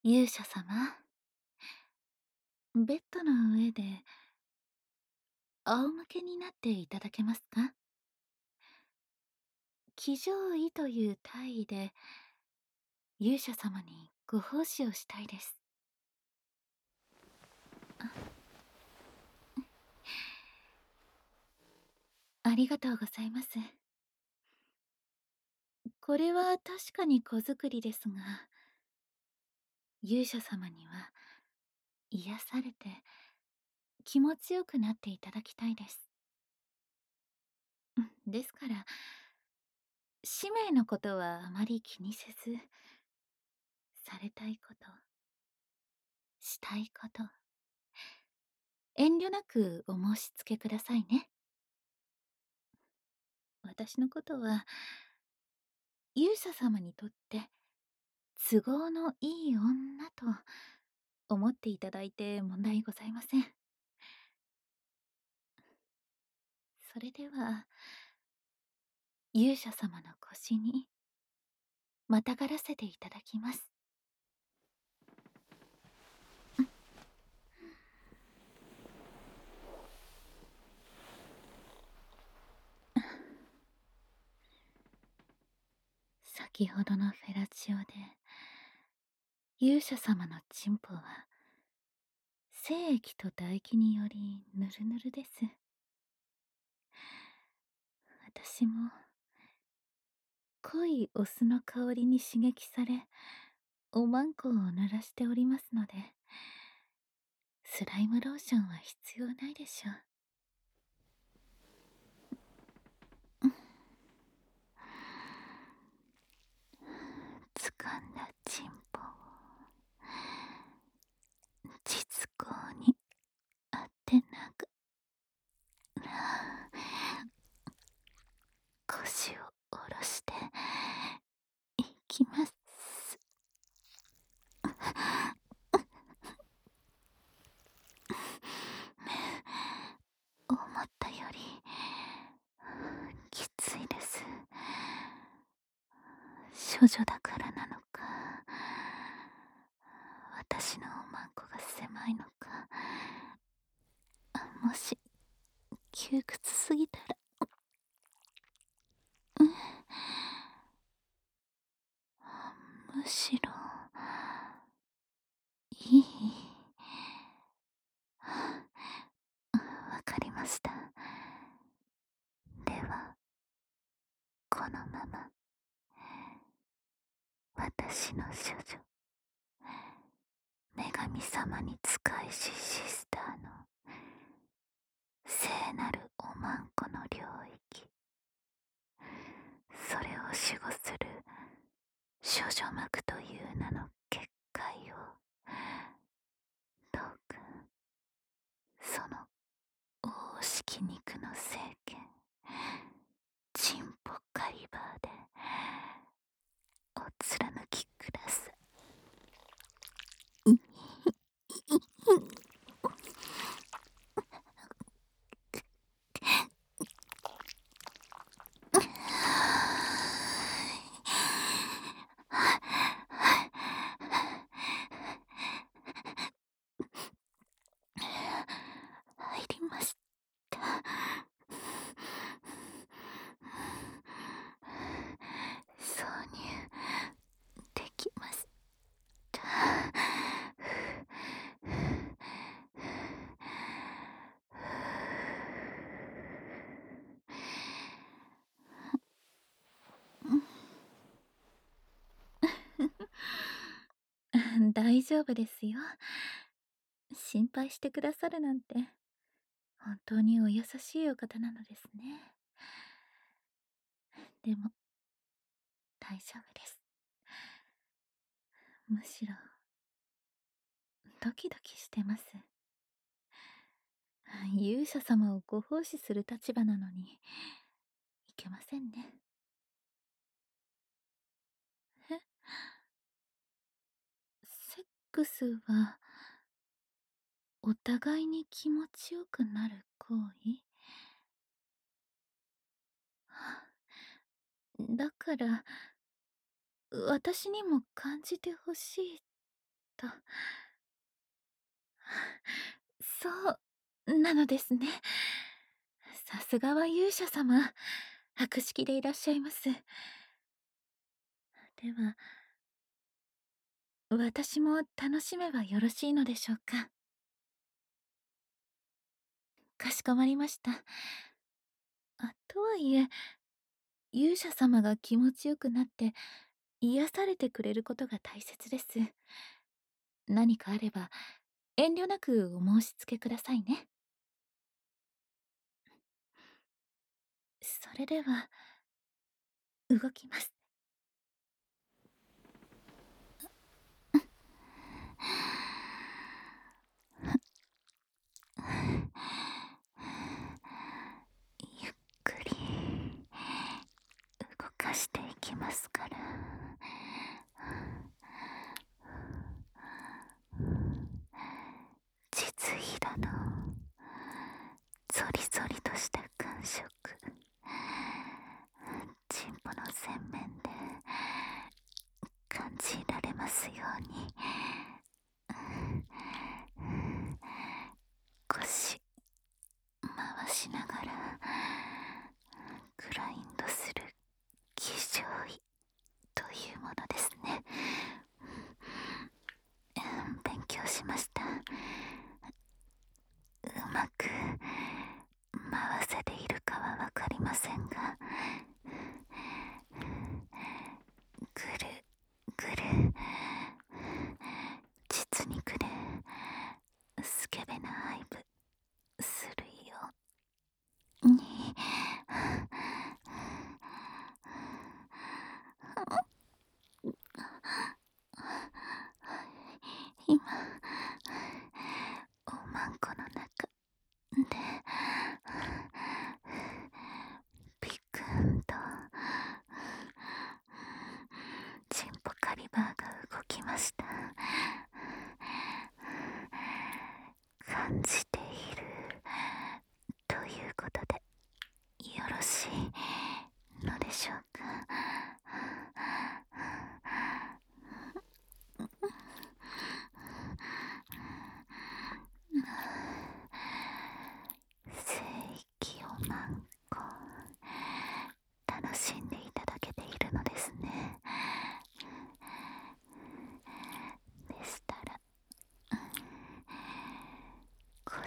勇者様、ベッドの上で仰向けになっていただけますか？騎乗位という体位で勇者様にご奉仕をしたいです。ありがとうございます。これは確かに子作りですが、勇者様には癒されて気持ちよくなっていただきたいです。ですから、使命のことはあまり気にせず、されたいこと、したいこと、遠慮なくお申し付けくださいね。私のことは、勇者様にとって都合のいい女と思っていただいて問題ございません。それでは、勇者様の腰にまたがらせていただきます。先ほどのフェラチオで、勇者様のチンポは、精液と唾液によりぬるぬるです。私も、濃いお酢の香りに刺激され、おまんこを濡らしておりますので、スライムローションは必要ないでしょう。掴んだチンポを実行に当てながら腰を下ろしていきます。思ったよりきついです。処女だからなのか、私のおまんこが狭いのか、もし窮屈すぎたら、むしろいい。わかりました。ではこのまま私の処女、女神様に仕えしシスターの聖なるおまんこの領域、それを守護する処女膜という名の結界を、どうかその大式肉の聖剣チンポカリバーでお貫きください。入りました。挿入できました。大丈夫ですよ。心配してくださるなんて本当にお優しいお方なのですね。でも大丈夫です。むしろドキドキしてます。勇者様をご奉仕する立場なのにいけませんね。え、セックスはお互いに気持ちよくなる行為？だから私にも感じてほしいと。そうなのですね。さすがは勇者様、博識でいらっしゃいます。では、私も楽しめばよろしいのでしょうか。かしこまりました。とはいえ、勇者様が気持ちよくなって癒されてくれることが大切です。何かあれば遠慮なくお申し付けくださいね。それでは動きます。ゆっくり動かしていきますから。実費だのゾリゾリとした感触、チンポの洗面で感じられますように。腰回しながらグラインドする気上位というものですね。勉強しました。うまく回せているかはわかりませんが、ぐるぐる、実肉でスケベな配分するように。今おまんこの中でピクンとチンポカリバーが動きました。感じているということでよろしいのでしょうか。聖域をまんこ楽しんでいただけているのですね。でしたら、こ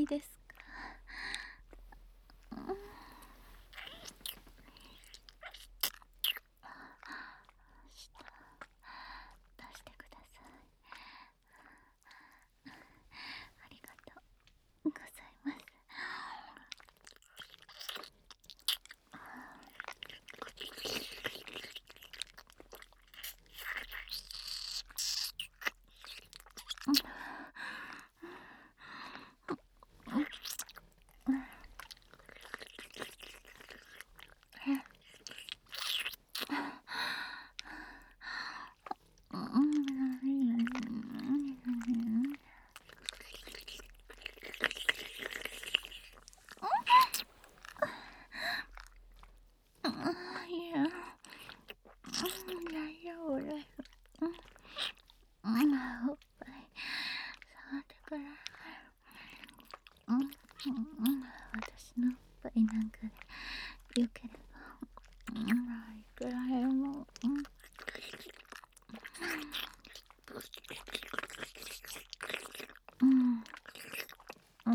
いいですか？うん、出してください。ありがとうございます。いや、大丈夫です。おっぱい触ってください。私のおっぱいなんかでよければ、いくらでも。うんうん。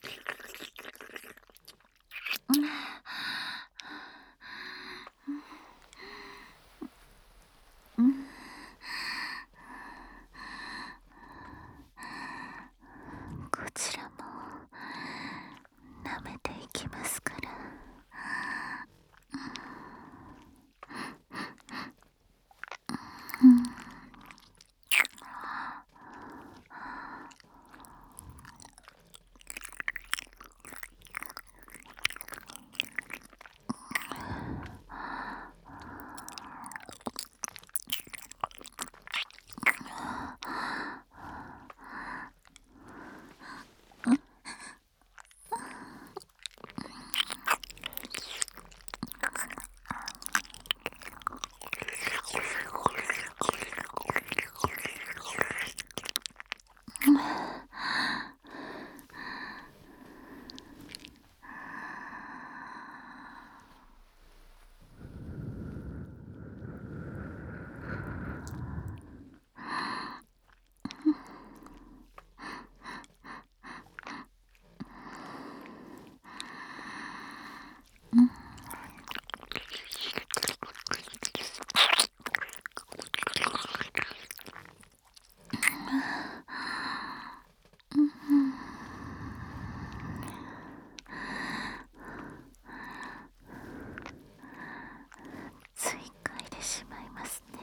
こちらも舐めていきますから。つい嗅いでしまいますね。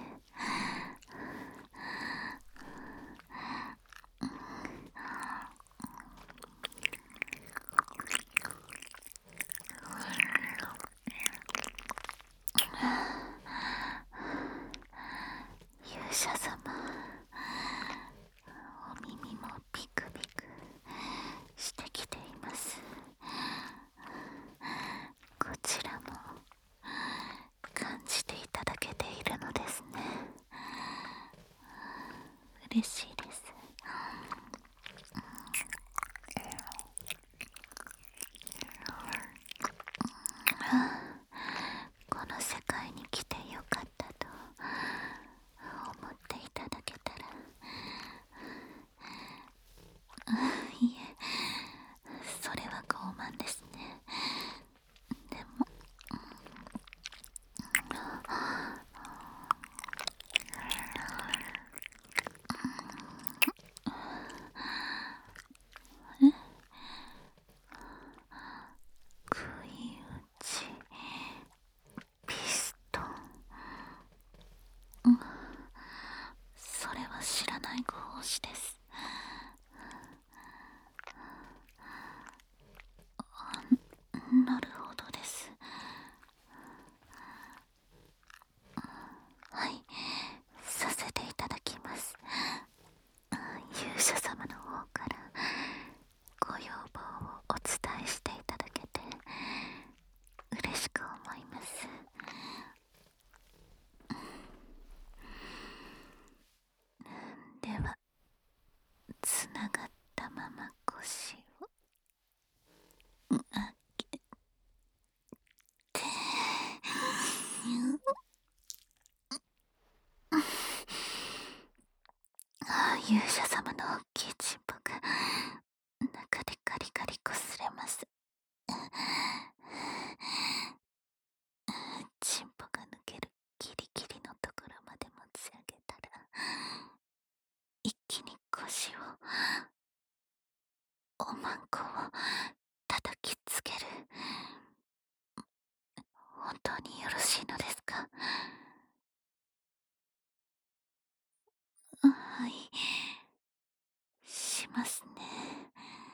勇者様、お耳もピクピクしてきています。こちらも感じていただけているのですね。嬉しいです。この世界に来てよかったと思っていただけたら。いえ、それは傲慢ですね。でも、不意打ちピストン、それは知らないご奉仕です。なるほどです。はい、させていただきます。勇者様の方からご要望をお伝えしていただけて嬉しく思います。では、つながったまま腰を上げて、勇者様の大きいチンポが中でカリしいのですか？はい、しますね。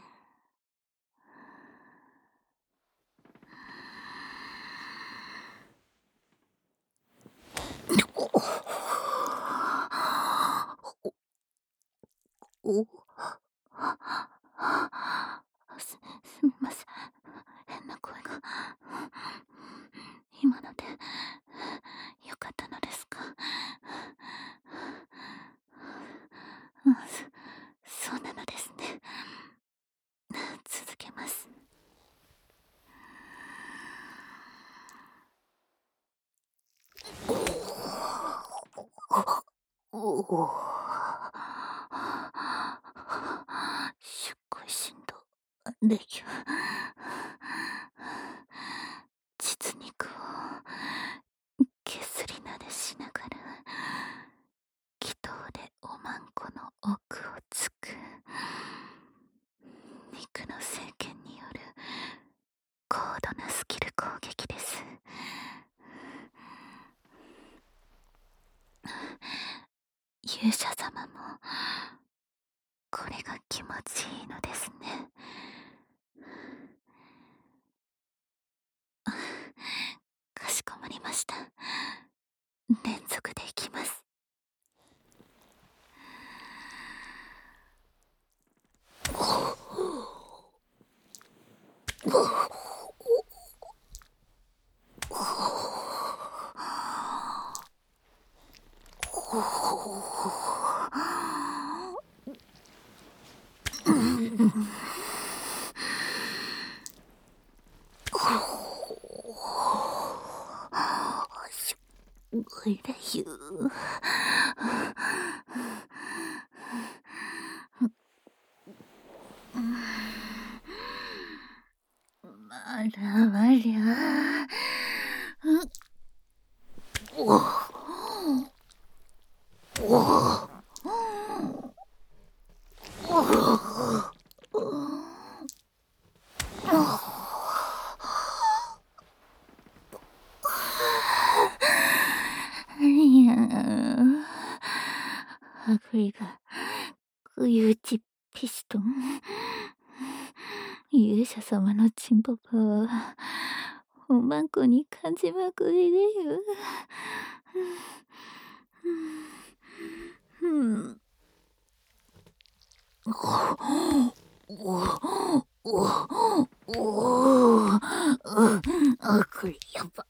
おお。すみません。変な声が。今のでよかったのですか？うん、そうなのですね。続けます。おお。すっごいしんどできゅ。膣肉を削りなでしながら、気筒でおまんこの奥をつく。肉の聖剣による高度なスキル攻撃です。勇者様もこれが気持ちいいのですね。かしこまりました。連続でいきます。すごいだゆ。まだまりゃ。おお。いやあぐいが不意打ちピストン。勇者様のチンポパはおまんこに感じまくりでよ。うん。おお、これやば。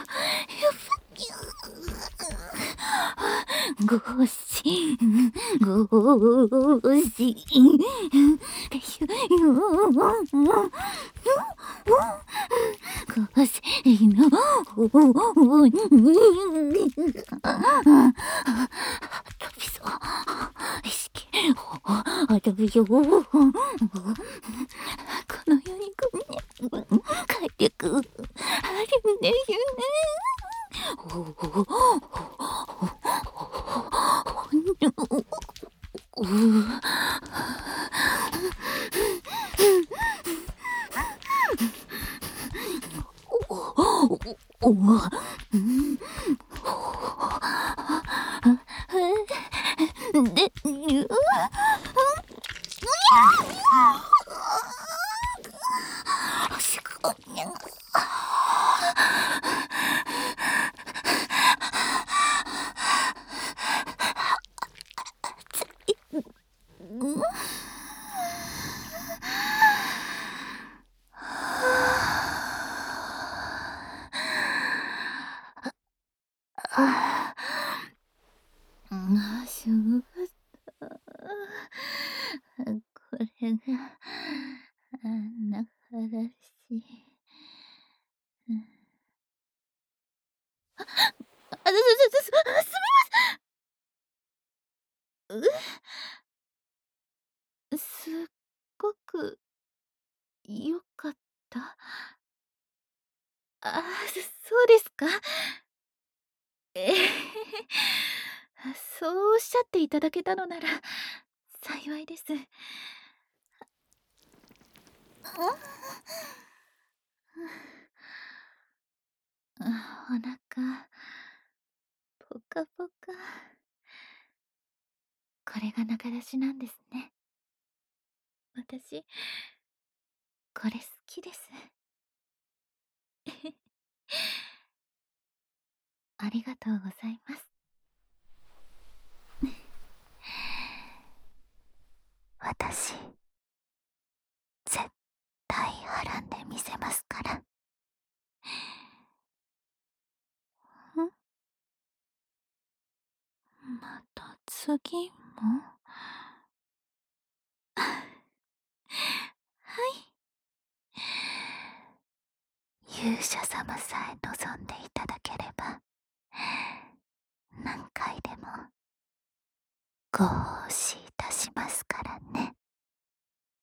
ごし、ごし、ごしの、飛びそう。意識を飛ぶよ。この世に快力あるんだよね。で、すごい。しょうがこれが穴からし。すっごく良かった。そうですか？ええそうおっしゃっていただけたのなら幸いです。 お腹、ぽかぽか。これが中出しなんですね。私、これ好きです。ありがとうございます。私、絶対はらんでみせますから。ん、また次も。はい。勇者様さえ望んでいただければ、何回でもご奉仕